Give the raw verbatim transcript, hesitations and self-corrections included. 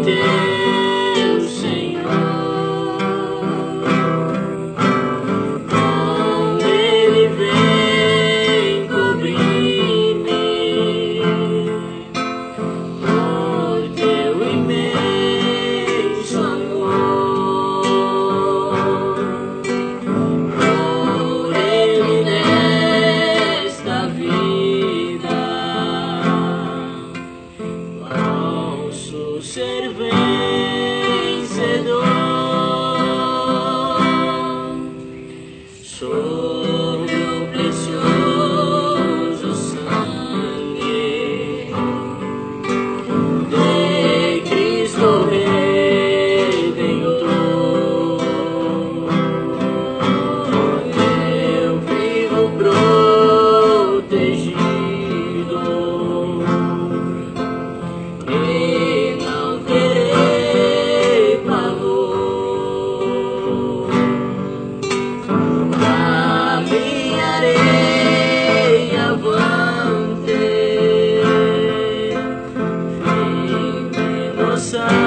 teu Senhor. Com Ele vem cobrir-me por teu imenso amor. Por Ele nesta vida posso ser vencedor. Sob o precioso sangue de Cristo Redentor, eu vivo protegido e não terei pavor. Caminharei avante, firme no sangue